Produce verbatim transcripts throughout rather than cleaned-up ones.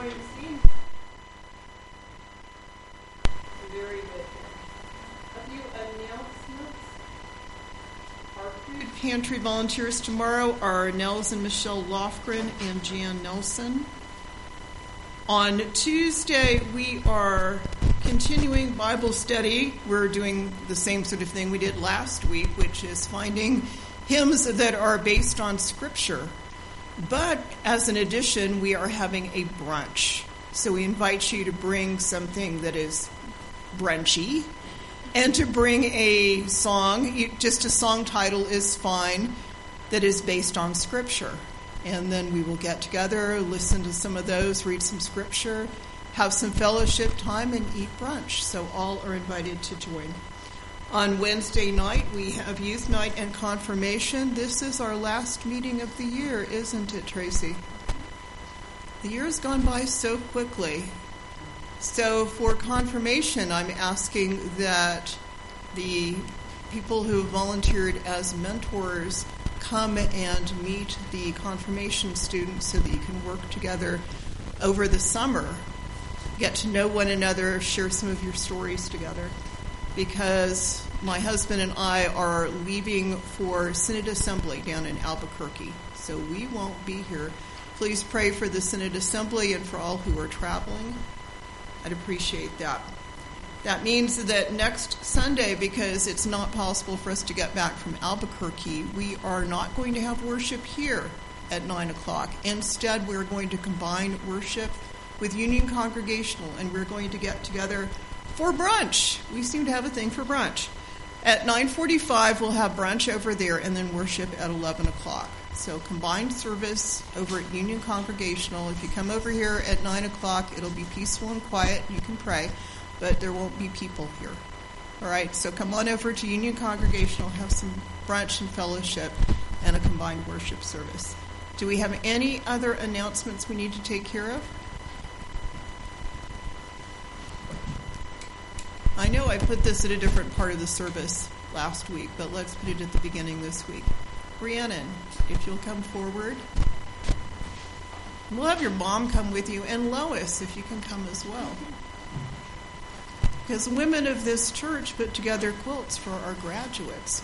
Weinstein. Very good. A few announcements. Our food pantry volunteers tomorrow are Nels and Michelle Lofgren and Jan Nelson. On Tuesday, we are continuing Bible study. We're doing the same sort of thing we did last week, which is finding hymns that are based on Scripture. But as an addition, we are having a brunch. So we invite you to bring something that is brunchy and to bring a song. Just a song title is fine that is based on Scripture. And then we will get together, listen to some of those, read some Scripture, have some fellowship time, and eat brunch. So all are invited to join. On Wednesday night, we have youth night and confirmation. This is our last meeting of the year, isn't it, Tracy? The year has gone by so quickly. So for confirmation, I'm asking that the people who volunteered as mentors come and meet the confirmation students so that you can work together over the summer, get to know one another, share some of your stories together. Because my husband and I are leaving for Synod Assembly down in Albuquerque, so we won't be here. Please pray for the Synod Assembly and for all who are traveling. I'd appreciate that. That means that next Sunday, because it's not possible for us to get back from Albuquerque, we are not going to have worship here at nine o'clock. Instead, we're going to combine worship with Union Congregational, and we're going to get together for brunch. We seem to have a thing for brunch. At nine forty-five, we'll have brunch over there and then worship at eleven o'clock. So combined service over at Union Congregational. If you come over here at nine o'clock, it'll be peaceful and quiet. You can pray, but there won't be people here. All right, so come on over to Union Congregational, have some brunch and fellowship, and a combined worship service. Do we have any other announcements we need to take care of? I know I put this at a different part of the service last week, but let's put it at the beginning this week. Rhiannon, if you'll come forward. We'll have your mom come with you, and Lois, if you can come as well. Because women of this church put together quilts for our graduates.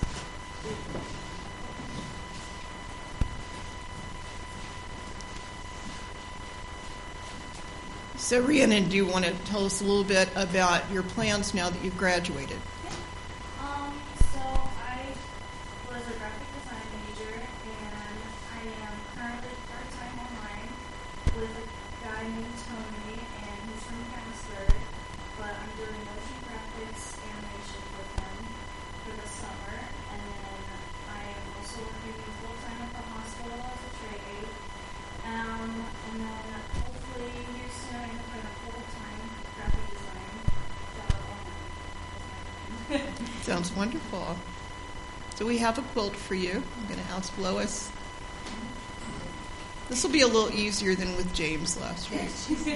So, Rhiannon, do you want to tell us a little bit about your plans now that you've graduated? Yeah. Um, so I was a graphic design major, and I am currently part-time online with a guy named Tony, and he's from Casper, but I'm doing motion graphics animation with him for the summer, and then I am also working full-time at the hospital as a trade aide, um, and then hopefully here soon I'm going to put a full-time graphic design job online. Sounds wonderful. So we have a quilt for you. I'm going to ask Lois. This will be a little easier than with James last week.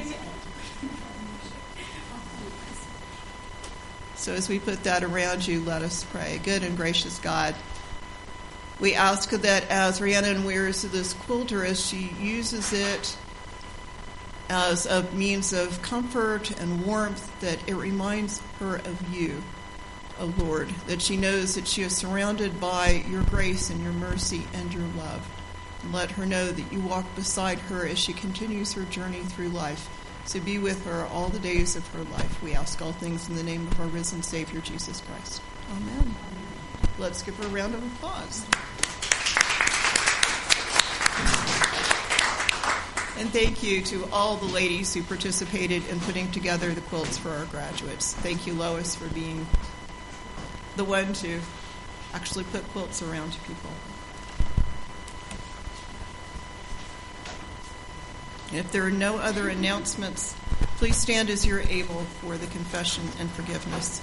So as we put that around you, let us pray. Good and gracious God, we ask that as Rhiannon wears this quilter, as she uses it as a means of comfort and warmth, that it reminds her of you, O Lord, that she knows that she is surrounded by your grace and your mercy and your love. And let her know that you walk beside her as she continues her journey through life. So be with her all the days of her life. We ask all things in the name of our risen Savior, Jesus Christ. Amen. Let's give her a round of applause. And thank you to all the ladies who participated in putting together the quilts for our graduates. Thank you, Lois, for being the one to actually put quilts around to people. If there are no other announcements, please stand as you're able for the confession and forgiveness.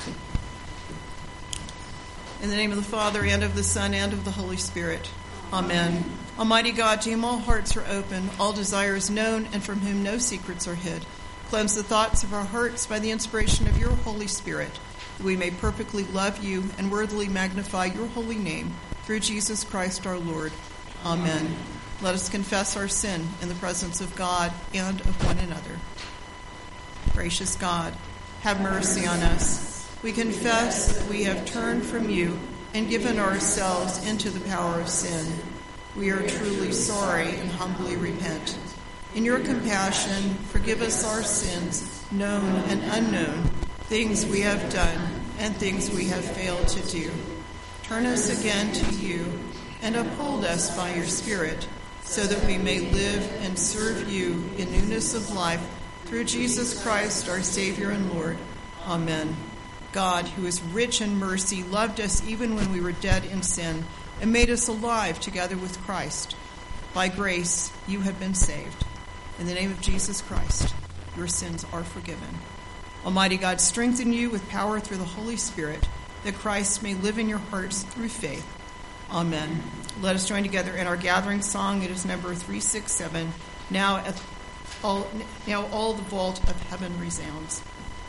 In the name of the Father, and of the Son, and of the Holy Spirit. Amen. Almighty God, to whom all hearts are open, all desires known, and from whom no secrets are hid, cleanse the thoughts of our hearts by the inspiration of your Holy Spirit, that we may perfectly love you and worthily magnify your holy name, through Jesus Christ our Lord. Amen. Let us confess our sin in the presence of God and of one another. Gracious God, have mercy on us. We confess that we have turned from you and given ourselves into the power of sin. We are truly sorry and humbly repent. In your compassion, forgive us our sins, known and unknown, things we have done and things we have failed to do. Turn us again to you and uphold us by your Spirit, so that we may live and serve you in newness of life through Jesus Christ, our Savior and Lord. Amen. God, who is rich in mercy, loved us even when we were dead in sin and made us alive together with Christ. By grace, you have been saved. In the name of Jesus Christ, your sins are forgiven. Almighty God, strengthen you with power through the Holy Spirit, that Christ may live in your hearts through faith. Amen. Let us join together in our gathering song. It is number three six seven. Now, at all, now all the vault of heaven resounds.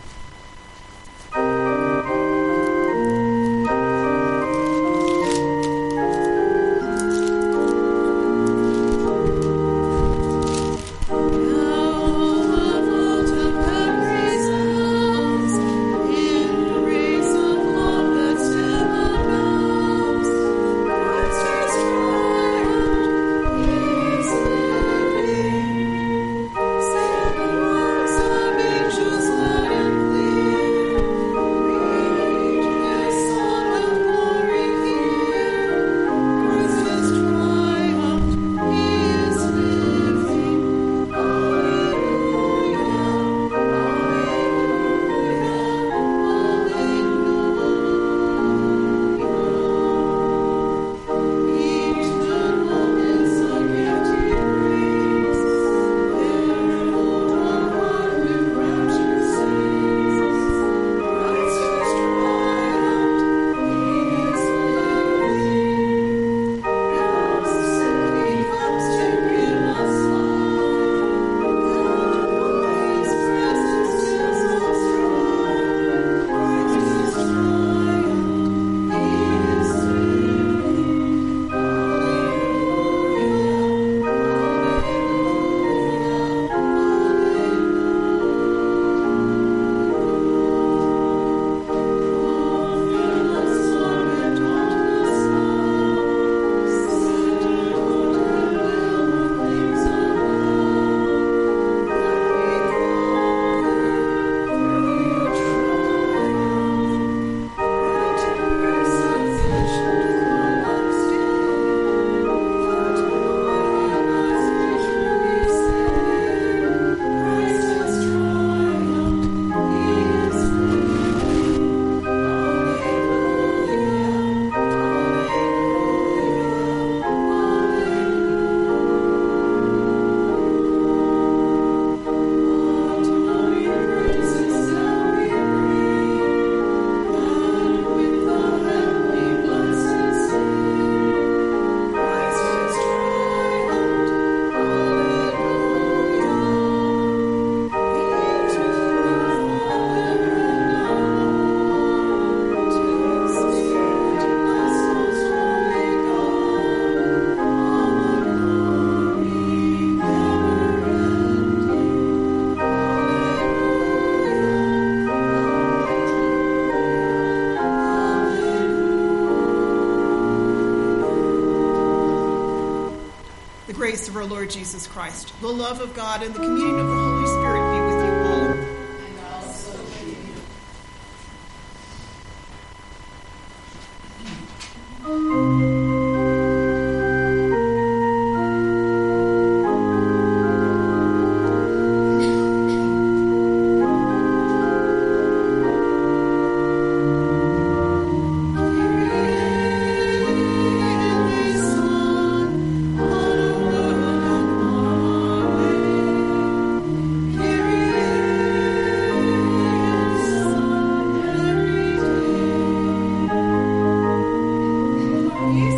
Grace of our Lord Jesus Christ, the love of God, and the communion of the Holy Spirit be with you all. And also with you. You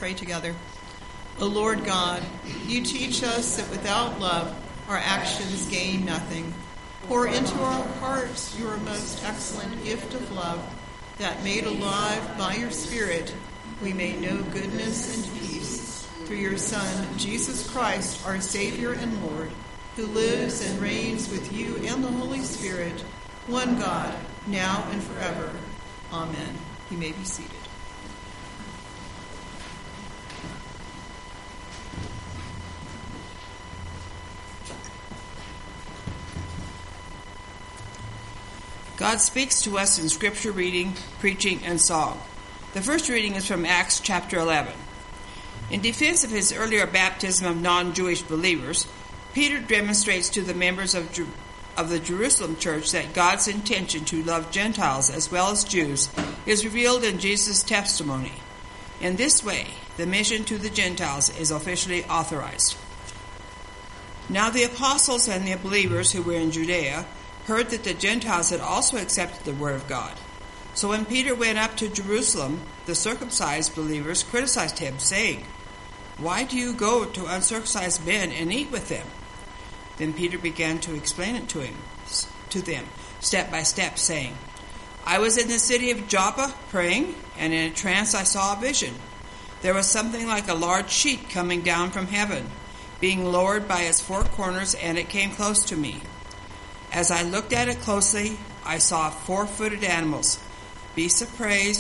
pray together. O Lord God, you teach us that without love our actions gain nothing. Pour into our hearts your most excellent gift of love, that made alive by your Spirit we may know goodness and peace. Through your Son, Jesus Christ, our Savior and Lord, who lives and reigns with you and the Holy Spirit, one God, now and forever. Amen. You may be seated. God speaks to us in scripture reading, preaching, and song. The first reading is from Acts chapter eleven. In defense of his earlier baptism of non-Jewish believers, Peter demonstrates to the members of, Jer- of the Jerusalem church that God's intention to love Gentiles as well as Jews is revealed in Jesus' testimony. In this way, the mission to the Gentiles is officially authorized. Now the apostles and the believers who were in Judea heard that the Gentiles had also accepted the word of God. So when Peter went up to Jerusalem, the circumcised believers criticized him, saying, "Why do you go to uncircumcised men and eat with them?" Then Peter began to explain it to him, to them, step by step, saying, "I was in the city of Joppa praying, and in a trance I saw a vision. There was something like a large sheet coming down from heaven, being lowered by its four corners, and it came close to me. As I looked at it closely, I saw four-footed animals, beasts of prey,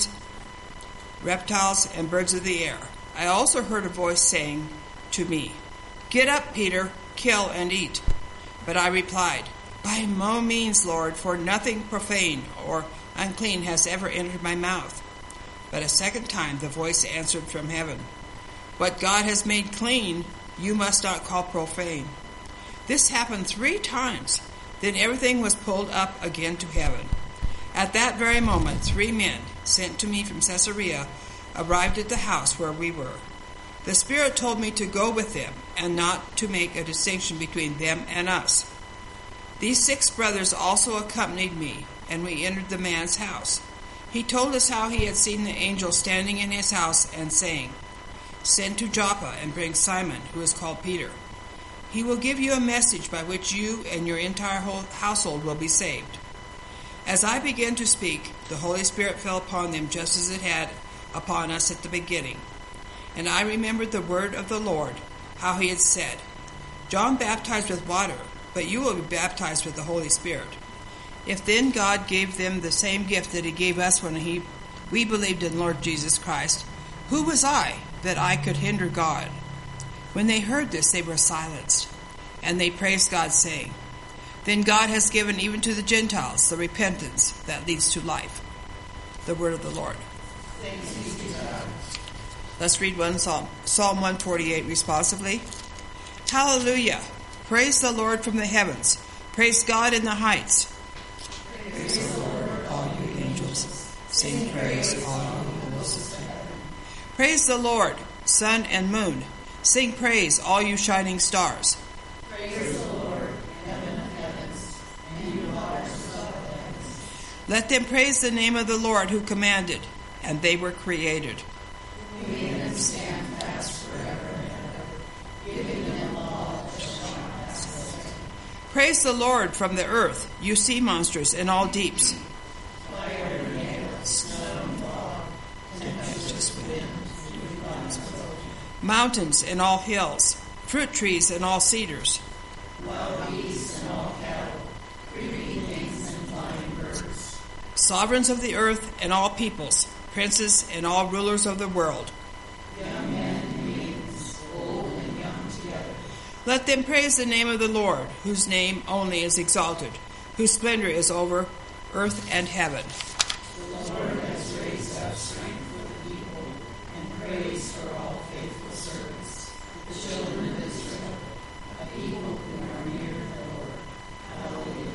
reptiles, and birds of the air. I also heard a voice saying to me, 'Get up, Peter, kill and eat.' But I replied, 'By no means, Lord, for nothing profane or unclean has ever entered my mouth.' But a second time the voice answered from heaven, 'What God has made clean, you must not call profane.' This happened three times. Then everything was pulled up again to heaven. At that very moment, three men, sent to me from Caesarea, arrived at the house where we were. The Spirit told me to go with them, and not to make a distinction between them and us. These six brothers also accompanied me, and we entered the man's house. He told us how he had seen the angel standing in his house and saying, 'Send to Joppa and bring Simon, who is called Peter. He will give you a message by which you and your entire whole household will be saved.' As I began to speak, the Holy Spirit fell upon them just as it had upon us at the beginning. And I remembered the word of the Lord, how he had said, 'John baptized with water, but you will be baptized with the Holy Spirit.' If then God gave them the same gift that he gave us when he, we believed in Lord Jesus Christ, who was I that I could hinder God?" When they heard this, they were silenced, and they praised God, saying, "Then God has given even to the Gentiles the repentance that leads to life." The word of the Lord. Thanks be to God. Let's read one psalm. Psalm one forty-eight responsively. Hallelujah! Praise the Lord from the heavens. Praise God in the heights. Praise, praise the Lord, all you angels. Sing praise, all you hosts of heaven. Praise the Lord, sun and moon. Sing praise, all you shining stars. Praise the Lord, heaven of heavens, and you waters of the heavens. Let them praise the name of the Lord who commanded, and they were created. May them stand fast forever and ever, giving them law that shall not pass away. Praise the Lord from the earth, you sea monsters and all deeps. Fire and hail, snow and fog, tempestuous wind, dew clouds below. Mountains and all hills, fruit trees and all cedars. Wild beasts and all cattle, creeping things and flying birds. Sovereigns of the earth and all peoples, princes and all rulers of the world. Young men and maidens, old and young together. Let them praise the name of the Lord, whose name only is exalted, whose splendor is over earth and heaven. The Lord has raised up strength for the people, and praise for all faithful servants, the children of Israel, a people who are near the Lord. Hallelujah.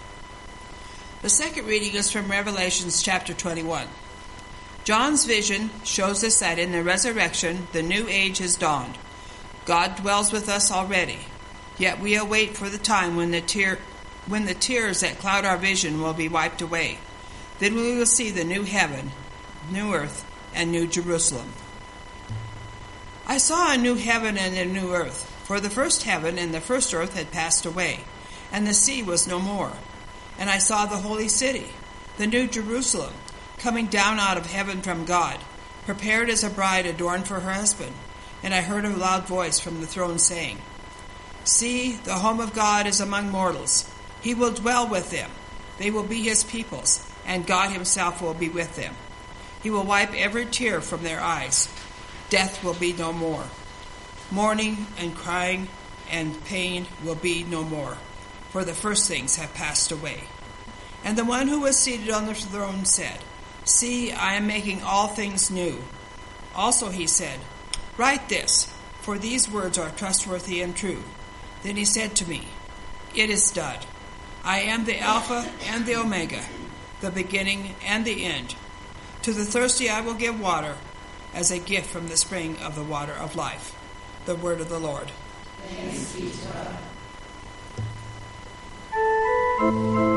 The second reading is from Revelations chapter twenty-one. John's vision shows us that in the resurrection, the new age has dawned. God dwells with us already, yet we await for the time when the tear, when the tears that cloud our vision will be wiped away. Then we will see the new heaven, new earth, and new Jerusalem. I saw a new heaven and a new earth, for the first heaven and the first earth had passed away, and the sea was no more. And I saw the holy city, the new Jerusalem, coming down out of heaven from God, prepared as a bride adorned for her husband. And I heard a loud voice from the throne saying, See, the home of God is among mortals. He will dwell with them. They will be his peoples, and God himself will be with them. He will wipe every tear from their eyes. Death will be no more. Mourning and crying and pain will be no more, for the first things have passed away. And the one who was seated on the throne said, See, I am making all things new. Also he said, Write this, for these words are trustworthy and true. Then he said to me, It is done. I am the Alpha and the Omega, the beginning and the end. To the thirsty I will give water, as a gift from the spring of the water of life. The word of the Lord. Thanks be to God.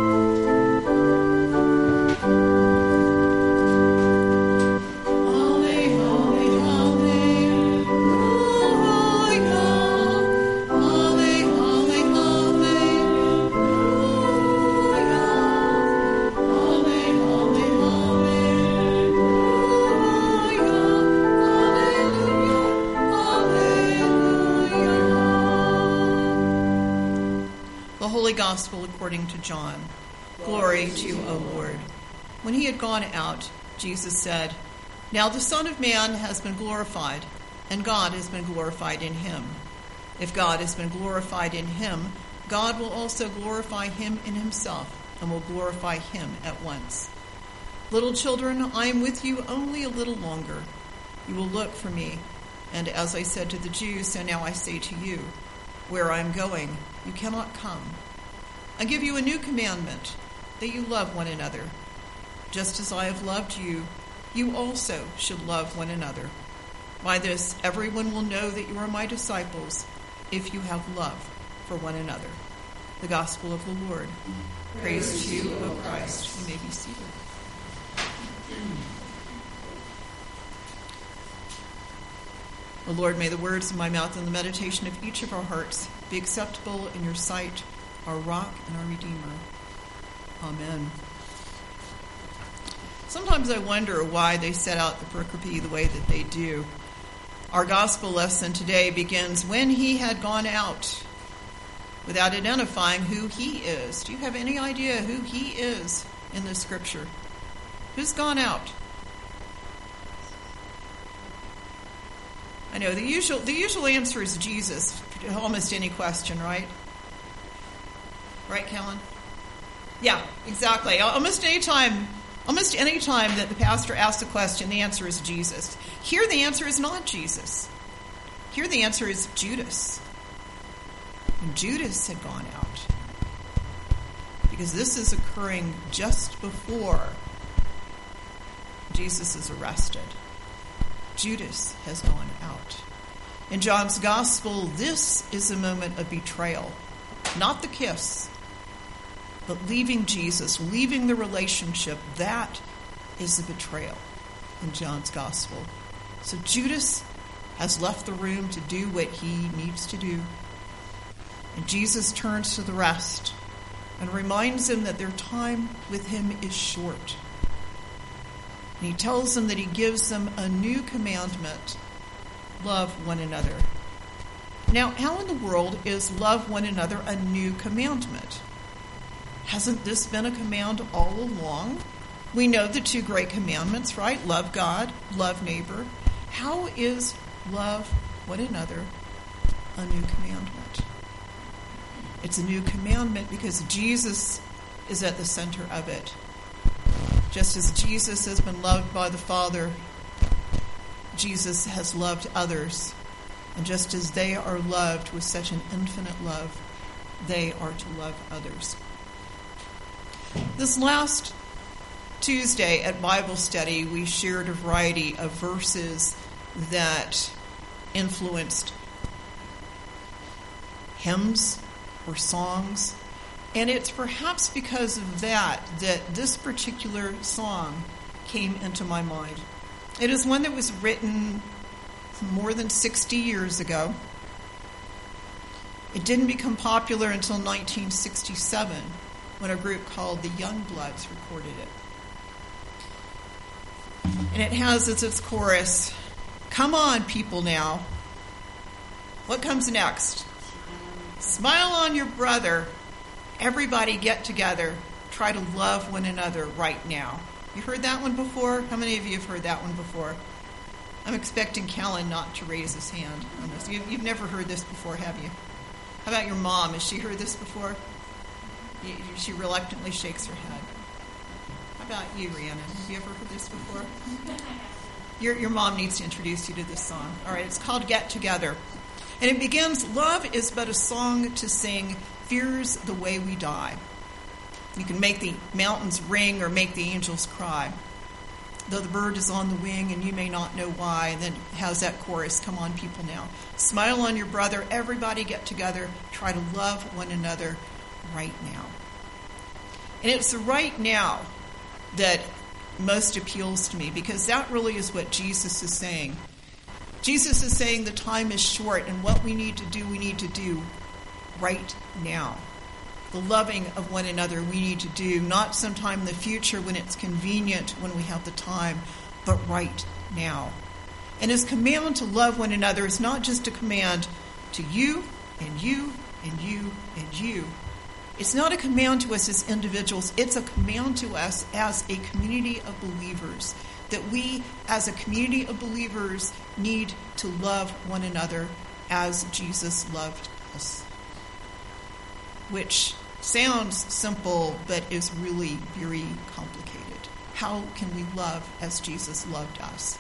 Gospel according to John. Glory to you, O Lord. When he had gone out, Jesus said, Now the Son of Man has been glorified, and God has been glorified in him. If God has been glorified in him, God will also glorify him in himself, and will glorify him at once. Little children, I am with you only a little longer. You will look for me, and as I said to the Jews, so now I say to you, where I am going, you cannot come. I give you a new commandment, that you love one another. Just as I have loved you, you also should love one another. By this, everyone will know that you are my disciples, if you have love for one another. The Gospel of the Lord. Praise, Praise to you, O Christ. You may be seated. O Lord, may the words of my mouth and the meditation of each of our hearts be acceptable in your sight, our rock and our Redeemer. Amen. Sometimes I wonder why they set out the pericope the way that they do. Our gospel lesson today begins, when he had gone out, without identifying who he is. Do you have any idea who he is in this scripture? Who's gone out? I know the usual the usual answer is Jesus to almost any question, right? Right, Kellen? Yeah, exactly. Almost any time, almost any time that the pastor asks a question, the answer is Jesus. Here the answer is not Jesus. Here the answer is Judas. And Judas had gone out. Because this is occurring just before Jesus is arrested. Judas has gone out. In John's gospel, this is a moment of betrayal. Not the kiss, but leaving Jesus, leaving the relationship. That is the betrayal in John's gospel. So Judas has left the room to do what he needs to do. And Jesus turns to the rest and reminds them that their time with him is short. And he tells them that he gives them a new commandment: love one another. Now, how in the world is love one another a new commandment? Hasn't this been a command all along? We know the two great commandments, right? Love God, love neighbor. How is love one another a new commandment? It's a new commandment because Jesus is at the center of it. Just as Jesus has been loved by the Father, Jesus has loved others. And just as they are loved with such an infinite love, they are to love others. This last Tuesday at Bible study, we shared a variety of verses that influenced hymns or songs. And it's perhaps because of that that this particular song came into my mind. It is one that was written more than sixty years ago. It didn't become popular until nineteen sixty-seven, when a group called the Youngbloods recorded it. And it has as its chorus, "Come on, people now." What comes next? Smile on your brother. Everybody get together. Try to love one another right now. You heard that one before? How many of you have heard that one before? I'm expecting Callan not to raise his hand on this. You, you've never heard this before, have you? How about your mom? Has she heard this before? You, she reluctantly shakes her head. How about you, Rhiannon? Have you ever heard this before? Your, your mom needs to introduce you to this song. All right, it's called Get Together. And it begins, "Love is but a song to sing, fear's the way we die." You can make the mountains ring or make the angels cry. Though the bird is on the wing and you may not know why. And then it has that chorus, "Come on, people now. Smile on your brother. Everybody get together. Try to love one another right now." And it's the right now that most appeals to me, because that really is what Jesus is saying. Jesus is saying the time is short, and what we need to do, we need to do right now. The loving of one another we need to do, not sometime in the future when it's convenient, when we have the time, but right now. And his command to love one another is not just a command to you and you and you and you. It's not a command to us as individuals. It's a command to us as a community of believers, that we as a community of believers need to love one another as Jesus loved us. Which sounds simple, but is really very complicated. How can we love as Jesus loved us?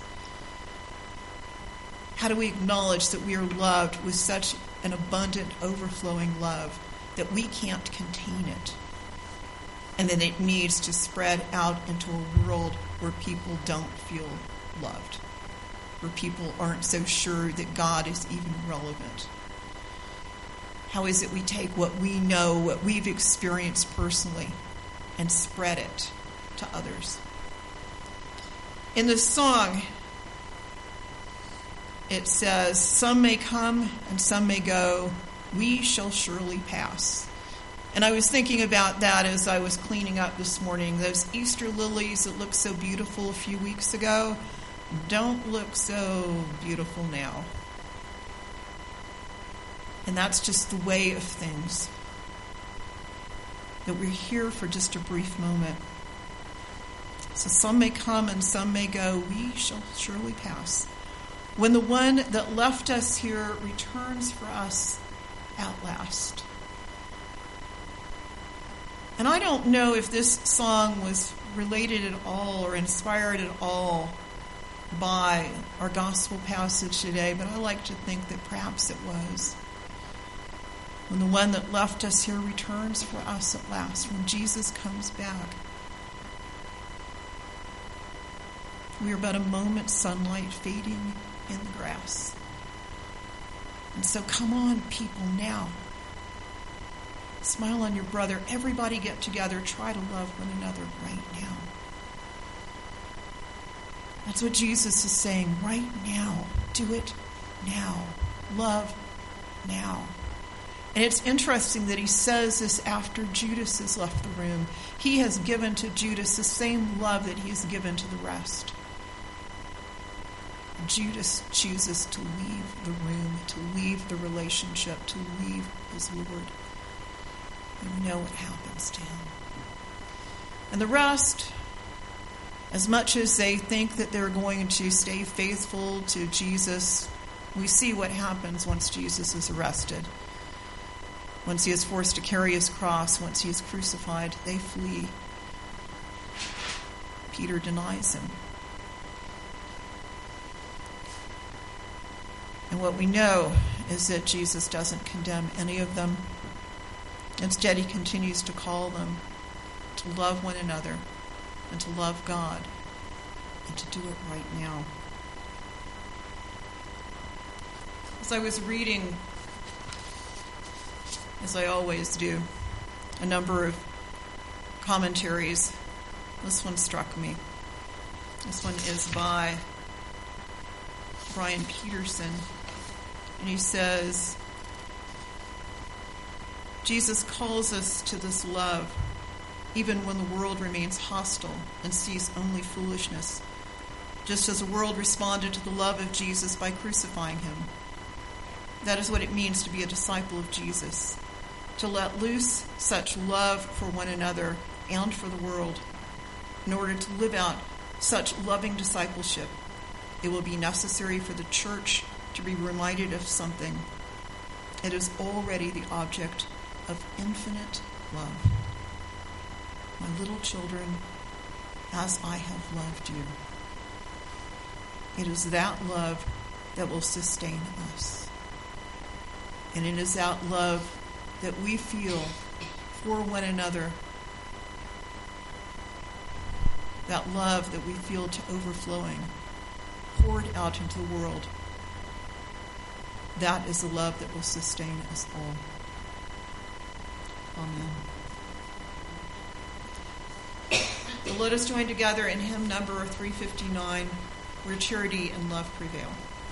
How do we acknowledge that we are loved with such an abundant, overflowing love that we can't contain it, and that it needs to spread out into a world where people don't feel loved, where people aren't so sure that God is even relevant? How is it we take what we know, what we've experienced personally, and spread it to others? In the song, it says, "Some may come and some may go. We shall surely pass." And I was thinking about that as I was cleaning up this morning. Those Easter lilies that looked so beautiful a few weeks ago don't look so beautiful now. And that's just the way of things. That we're here for just a brief moment. So some may come and some may go. We shall surely pass. When the one that left us here returns for us at last. And I don't know if this song was related at all or inspired at all by our gospel passage today, but I like to think that perhaps it was. When the one that left us here returns for us at last, when Jesus comes back, we are but a moment's sunlight fading in the grass. And so come on, people, now. Smile on your brother. Everybody get together. Try to love one another right now. That's what Jesus is saying right now. Do it now. Love now. And it's interesting that he says this after Judas has left the room. He has given to Judas the same love that he has given to the rest. Judas chooses to leave the room, to leave the relationship, to leave his Lord. And we know what happens to him. And the rest, as much as they think that they're going to stay faithful to Jesus, we see what happens once Jesus is arrested. Once he is forced to carry his cross, once he is crucified, they flee. Peter denies him. And what we know is that Jesus doesn't condemn any of them. Instead, he continues to call them to love one another and to love God and to do it right now. As I was reading, as I always do, a number of commentaries, this one struck me. This one is by Brian Peterson, and he says, Jesus calls us to this love even when the world remains hostile and sees only foolishness, just as the world responded to the love of Jesus by crucifying him. That is what it means to be a disciple of Jesus, to let loose such love for one another and for the world. In order to live out such loving discipleship, it will be necessary for the church to be reminded of something. It is already the object of infinite love. My little children, as I have loved you. It is that love that will sustain us. And it is that love that we feel for one another, that love that we feel to overflowing, poured out into the world. That is the love that will sustain us all. Amen. So let us join together in hymn number three fifty-nine, Where Charity and Love Prevail.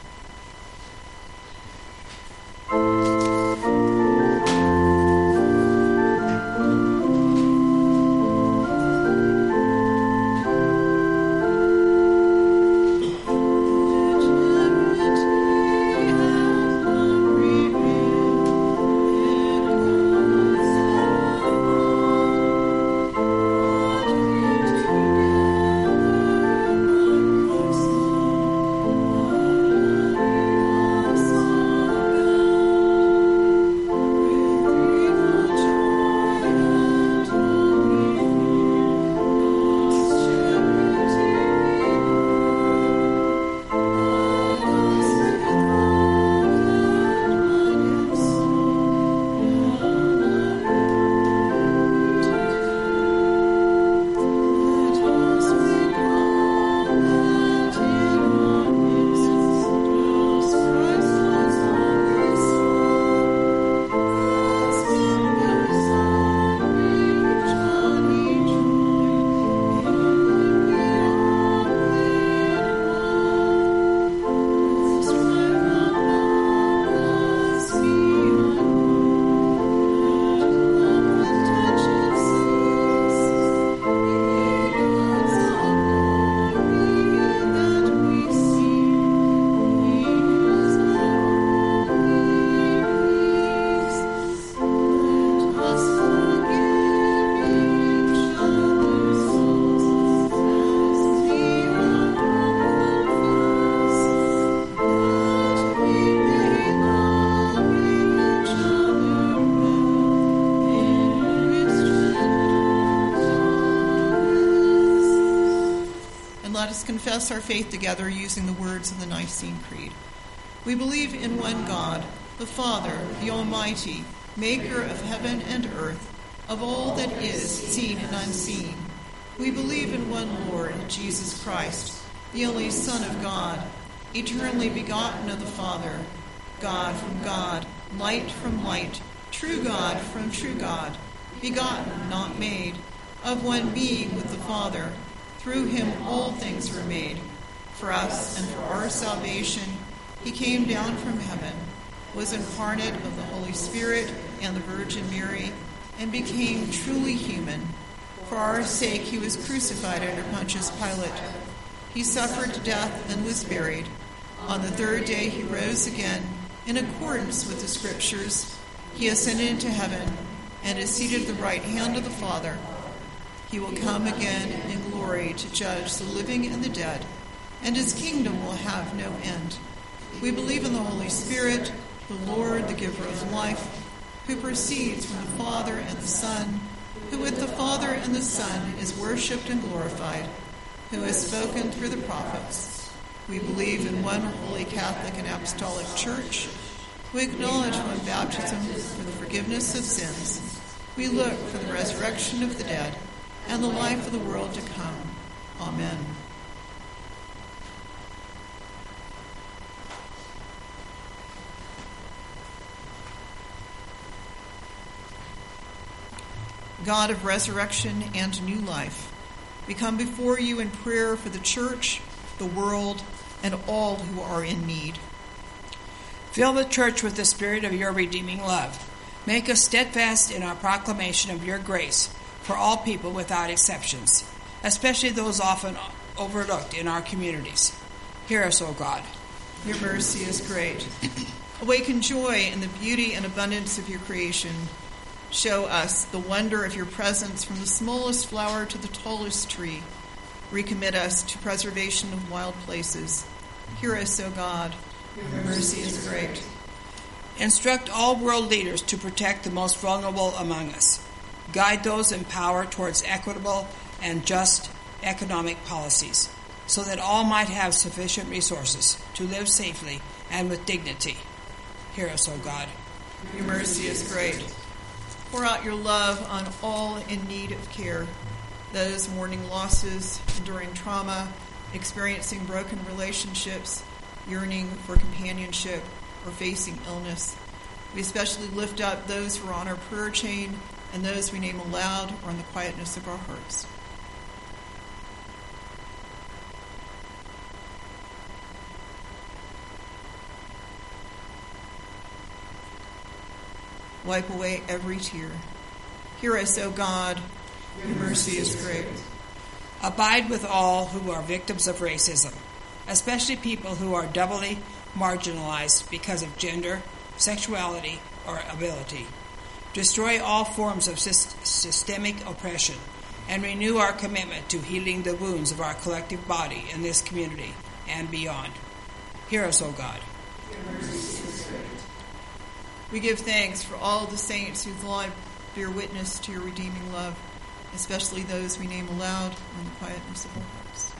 Let us confess our faith together using the words of the Nicene Creed. We believe in one God, the Father, the Almighty, maker of heaven and earth, of all that is seen and unseen. We believe in one Lord, Jesus Christ, the only Son of God, eternally begotten of the Father, God from God, light from light, true God from true God, begotten, not made, of one being with the Father. Through him all things were made. For us and for our salvation, he came down from heaven, was incarnate of the Holy Spirit and the Virgin Mary, and became truly human. For our sake he was crucified under Pontius Pilate. He suffered death and was buried. On the third day he rose again, in accordance with the Scriptures. He ascended into heaven and is seated at the right hand of the Father. He will come again in glory to judge the living and the dead, and his kingdom will have no end. We believe in the Holy Spirit, the Lord, the giver of life, who proceeds from the Father and the Son, who with the Father and the Son is worshipped and glorified, who has spoken through the prophets. We believe in one holy Catholic and Apostolic Church. We acknowledge one baptism for the forgiveness of sins. We look for the resurrection of the dead and the life of the world to come. Amen. God of resurrection and new life, we come before you in prayer for the church, the world, and all who are in need. Fill the church with the spirit of your redeeming love. Make us steadfast in our proclamation of your grace for all people without exceptions, especially those often overlooked in our communities. Hear us, O God. Your mercy is great. Awaken joy in the beauty and abundance of your creation. Show us the wonder of your presence from the smallest flower to the tallest tree. Recommit us to preservation of wild places. Hear us, O God. Your mercy is great. Instruct all world leaders to protect the most vulnerable among us. Guide those in power towards equitable and just economic policies, so that all might have sufficient resources to live safely and with dignity. Hear us, O God. Your mercy is great. Pour out your love on all in need of care, those mourning losses, enduring trauma, experiencing broken relationships, yearning for companionship, or facing illness. We especially lift up those who are on our prayer chain and those we name aloud or in the quietness of our hearts. Wipe away every tear. Hear us, O God. Your mercy is great. Abide with all who are victims of racism, especially people who are doubly marginalized because of gender, sexuality, or ability. Destroy all forms of systemic oppression and renew our commitment to healing the wounds of our collective body in this community and beyond. Hear us, O God. Your mercy is great. We give thanks for all the saints whose lives bear witness to your redeeming love, especially those we name aloud in the quietness of our hearts.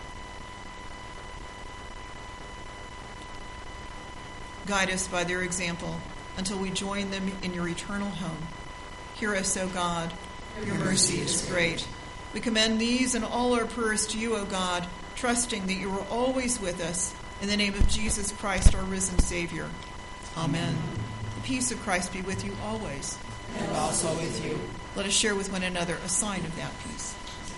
Guide us by their example until we join them in your eternal home. Hear us, O God. Your mercy is great. We commend these and all our prayers to you, O God, trusting that you are always with us. In the name of Jesus Christ, our risen Savior. Amen. The peace of Christ be with you always. And also with you. Let us share with one another a sign of that peace.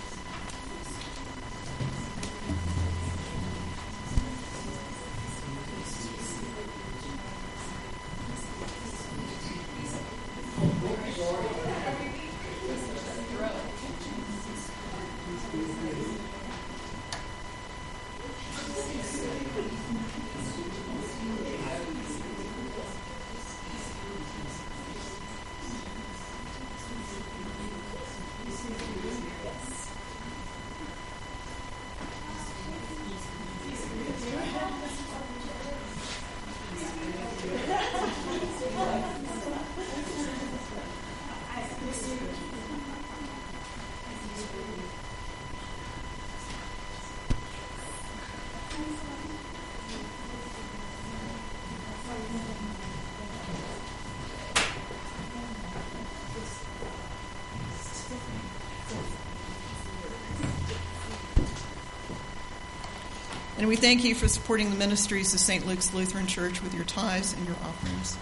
And we thank you for supporting the ministries of Saint Luke's Lutheran Church with your tithes and your offerings.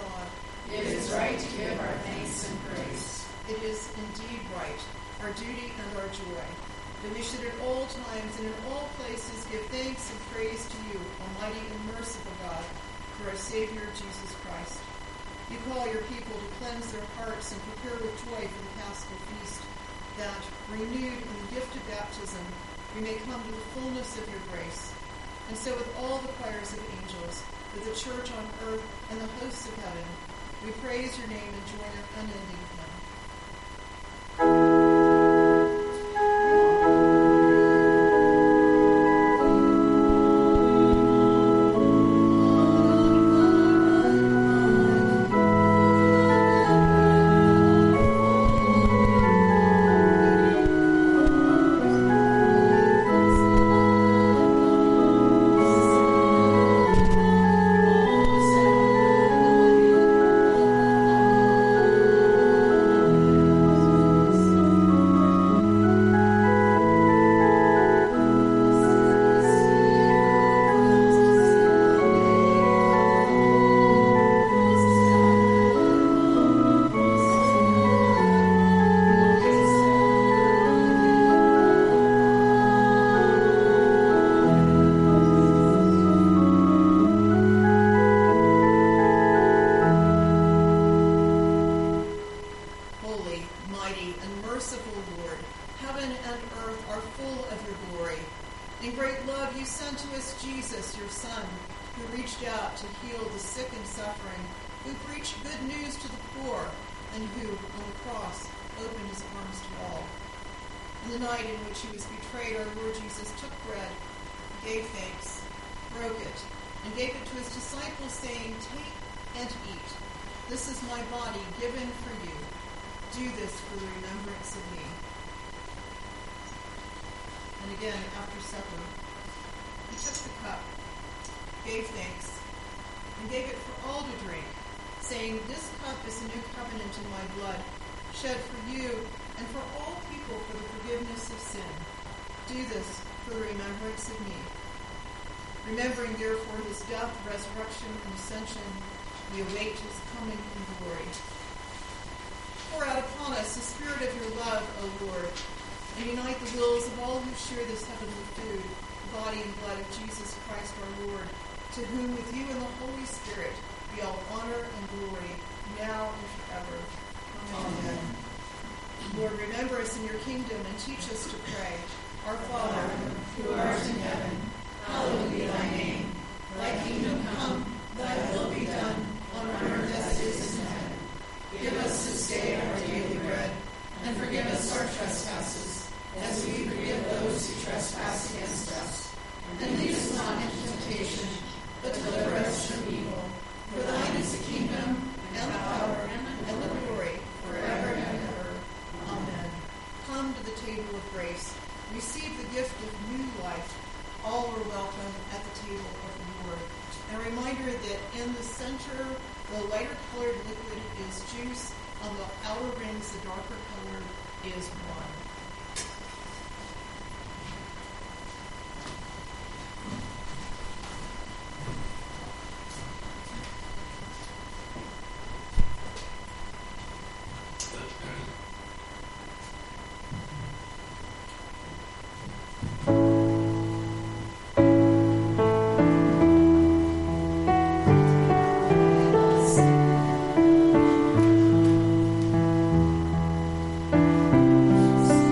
God. It is right to give our thanks and praise. It is indeed right, our duty and our joy, that we should at all times and in all places give thanks and praise to you, Almighty and merciful God, for our Savior Jesus Christ. You call your people to cleanse their hearts and prepare with joy for the Paschal feast, that, renewed in the gift of baptism, we may come to the fullness of your grace. And so with all the choirs of angels, with the church on earth and the hosts of heaven, we praise your name and join your unending hymn. Remembering, therefore, his death, resurrection, and ascension, we await his coming in glory. Pour out upon us the spirit of your love, O Lord, and unite the wills of all who share this heavenly food, the body and blood of Jesus Christ our Lord, to whom with you and the Holy Spirit be all honor and glory, now and forever. Amen. Amen. Lord, remember us in your kingdom and teach us to pray. Our Father, who art in heaven, hallowed be thy name. Thy kingdom come, thy will be done, on earth as it is in heaven. Give us this day our daily bread, and forgive us our trespasses, as we forgive those who trespass against us. And lead us not into temptation, but deliver us from evil. For thine is the kingdom, and the power, and the glory, forever and ever. Amen. Come to the table of grace. Receive the gift of new life. All are welcome at the table of the Lord. And a reminder that in the center, the lighter colored liquid is juice. On the outer rings, the darker colored is wine. Thank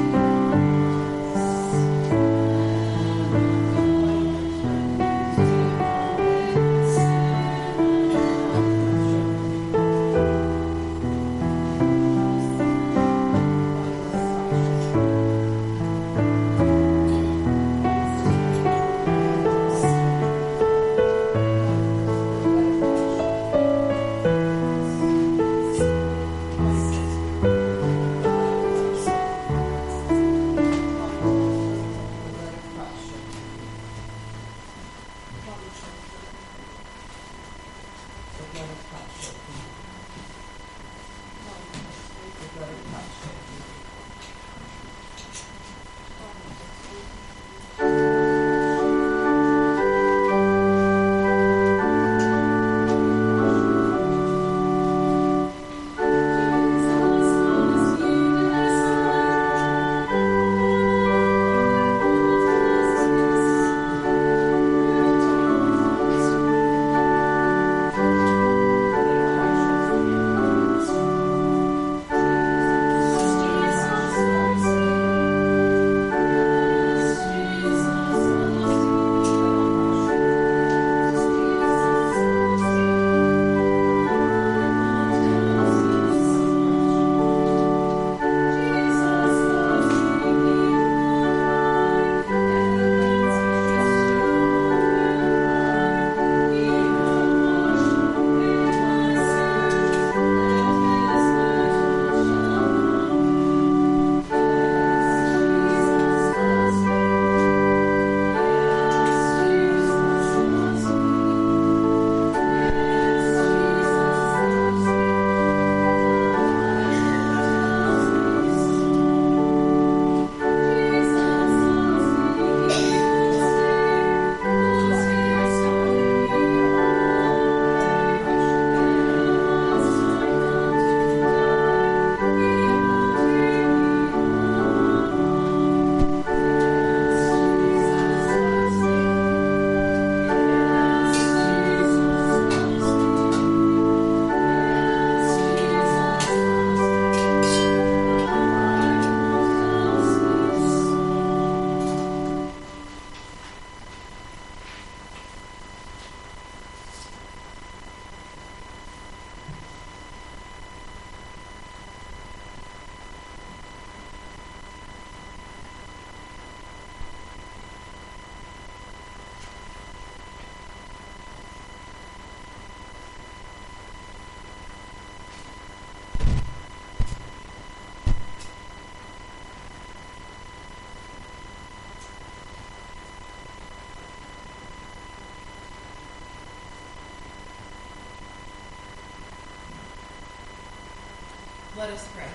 Let us pray.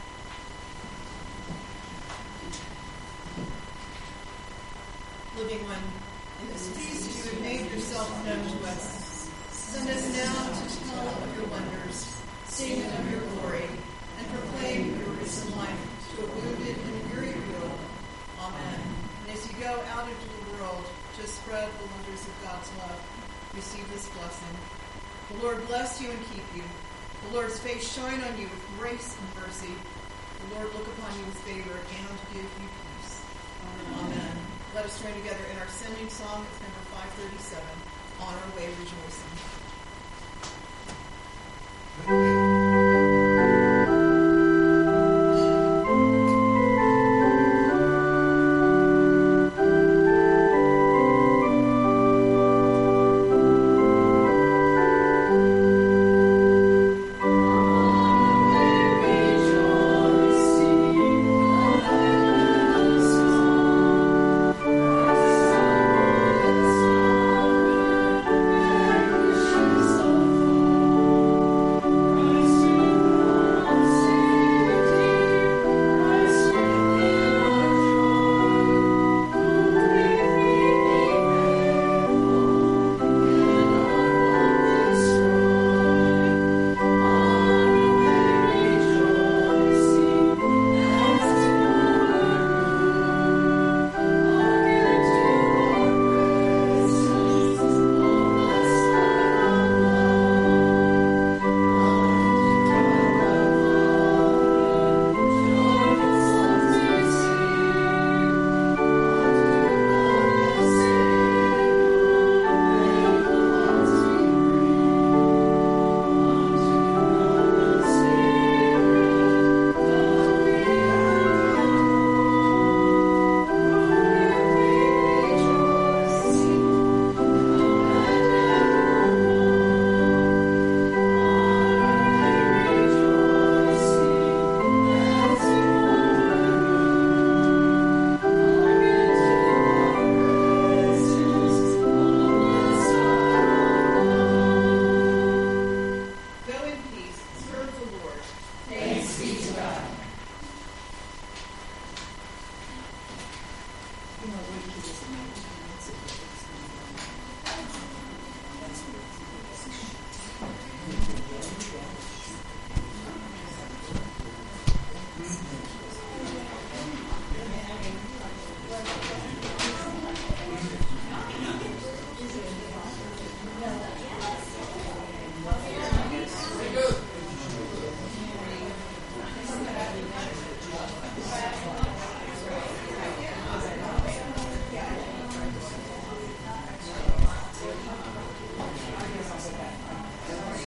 Living one, in this feast you have made yourself known to us. Send us now to tell of your wonders, sing of your glory, and proclaim your risen life to a wounded and weary world. Amen. And as you go out into the world to spread the wonders of God's love, receive this blessing. The Lord bless you and keep you. The Lord's face shine on you with grace and mercy. The Lord look upon you with favor and give you peace. Amen. Amen. Let us join together in our sending song. It's number five thirty-seven, On Our Way Rejoicing.